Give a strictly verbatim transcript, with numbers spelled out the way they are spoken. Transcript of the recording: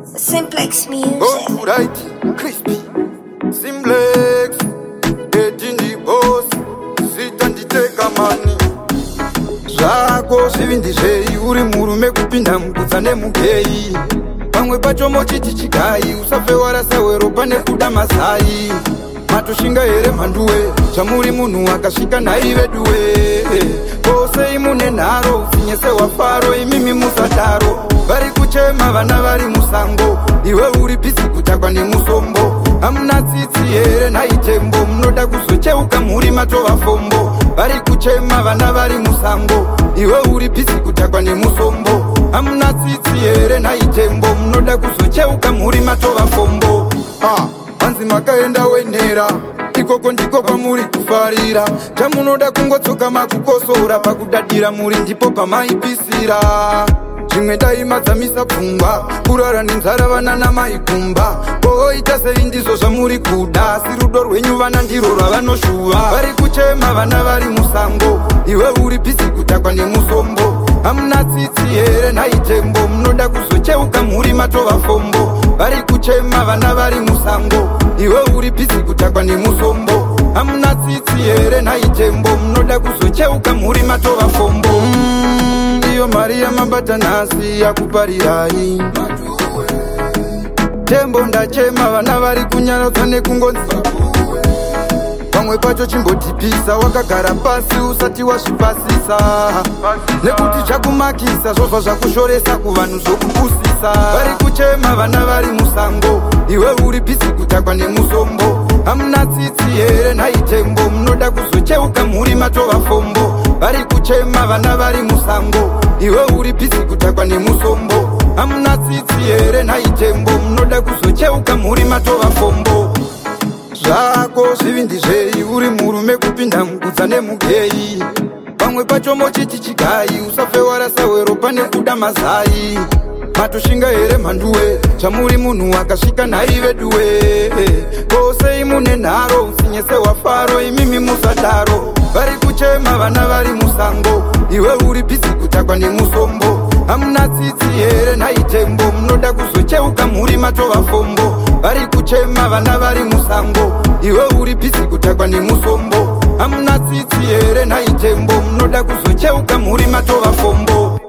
Simplex music. Oh, right, crispy. Simplex. Edini boss. Sitanditeka mani. Zvako zvivindi zvei uri murume kupinda mugutsa nemugei. Pamwe pacho mochiti chigai usafe warasa weropa nekuda mazai. Matoshinga here mhanduwe chamuri munhu akasvika nhai veduwe. Pose imune nharo usinyese wafaro imimi musadaro. Vari kuchema vana vari musango iwe uri pisi kutakwa nemusombo. Hamuna tsitsi here nhaitembo munoda kuzocheuka muri matova fombo. Vari kuchema vana vari musango iwe uri pisi kutakwa nemusombo. Hamuna tsitsi here nhaitembo munoda kuzocheuka muri matova fombo. Ah, hanzi makaenda wenhera ikoko ndiko kwamuri kufarira. Chamunoda kungotsoka makukosora pakudadira muri ndipo pamaipisira. Zvimwe daimadzamisa pfungwa kurara nenzara vana namaikumba. Koita sei ndizvo zvamuri kuda asi rudo rwenyu vana ndirwo rwavanoshuva. Vari kuchema vana vari musango iwe uri pisi kutakwa nemusombo. Hamuna tsitsi here nhaitembo munoda kuzocheuka muri matova fombo. Vari kuchema vana vari musango iwe uri pisi kutakwa nemusombo. Hamuna tsitsi here nhaitembo munoda kuzocheuka muri matova fombo. mm, Iyo mari yamabata nhasi yakuparirai. Tembo ndachema vana vari kunyaradza nekungonzi. Pamwe pacho chimbotipisa wakagara pasi usati wasvipasisa. Nekuti zvakumakisa zvobva zvakushoresa kuvanhu zvokupusisa. Vari kuchema vana vari musango iwe uri pisi kutakwa nemusombo. Hamuna tsitsi here nhaitembo munoda kuzocheuka muri matova fombo. Vari kuchema vana vari musango iwe uri pisi kutakwa nemusombo. Hamuna tsitsi here nhaitembo munoda kuzocheuka muri matova fombo. Zvako zvivindi zvei uri murume kupinda mugutsa nemugei. Pamwe pacho mochiti chigai usafe warasa weropa nekuda mazai. Matoshinga here mhanduwe chamuri munhu akasvika nhai veduwe. Pose imune nharo usinyese wafaro imimi musadaro. Vari kuchema vana vari musango iwe uri pisi kutakwa nemusombo. Hamuna tsitsi here nhaitembo munoda kuzocheuka muri matova fombo. Vari kuchema vana vari musango iwe uri pisi kutakwa nemusombo. Hamuna tsitsi here nhaitembo munoda kuzocheuka muri matova fombo.